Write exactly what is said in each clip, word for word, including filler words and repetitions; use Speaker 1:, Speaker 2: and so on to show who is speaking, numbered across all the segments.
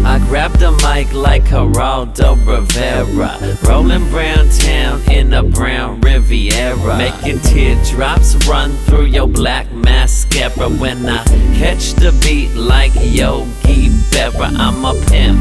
Speaker 1: I grabbed the mic like Geraldo Rivera, rolling Brown Town in a brown Riviera, making teardrops run through your black mascara. When I catch the beat like Yogi Berra, I'm a pimp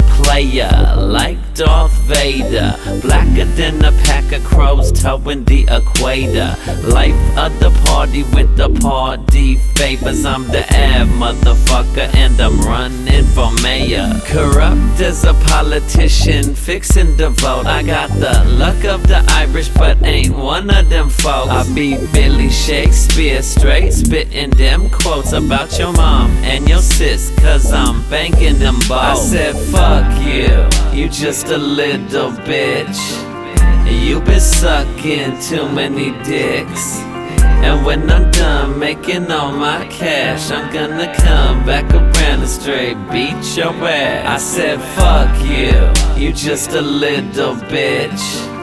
Speaker 1: player like Darth Vader, blacker than a pack of crows towing the equator. Life of the party with the party favors. I'm the ab motherfucker and I'm running for mayor. Corrupt as a politician, fixing the vote. I got the luck of the Irish, but ain't one of them folks. I be Billy Shakespeare, straight spitting them quotes about your mom and your sis, cause I'm banking them both. I said fuck you, you just a little bitch. You been sucking too many dicks, and when I'm done making all my cash, I'm gonna come back around and straight beat your ass. I said fuck you, you just a little bitch.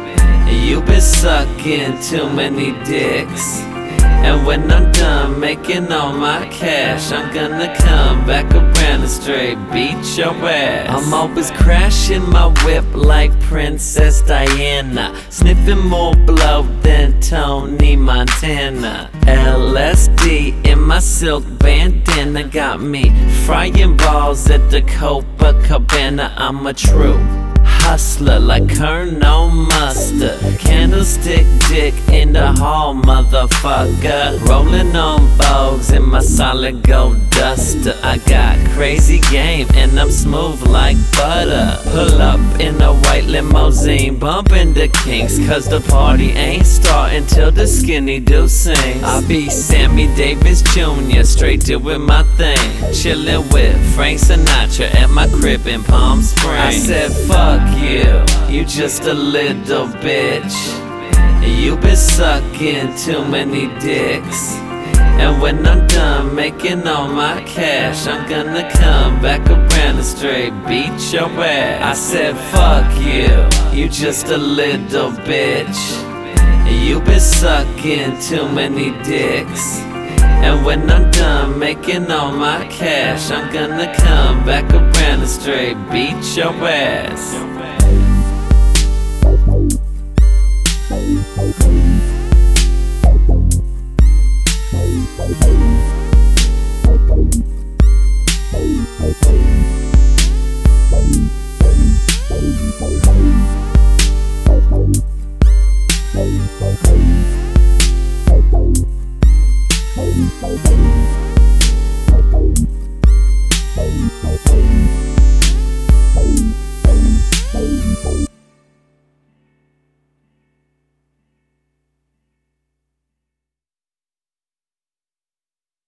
Speaker 1: You been sucking too many dicks, and when I'm done making all my cash, I'm gonna come back around and straight beat your ass. I'm always crashing my whip like Princess Diana, sniffing more blow than Tony Montana. L S D in my silk bandana got me frying balls at the Copacabana. I'm a true hustler like Colonel Mustard, candlestick dick in the hall, motherfucker. Rolling on Vogues in my solid gold duster. I got crazy game and I'm smooth like butter. Pull up in a white limousine, bumping the Kinks, cause the party ain't starting till the skinny dude sings. I be Sammy Davis Junior, straight doing my thing, chillin' with Frank Sinatra at my crib in Palm Springs. I said fuck you, you just a little bitch. You been sucking too many dicks, and when I'm done making all my cash, I'm gonna come back around and straight beat your ass. I said fuck you, you just a little bitch. You been sucking too many dicks, and when I'm done making all my cash, I'm gonna come back around and straight beat your ass.
Speaker 2: Thank you.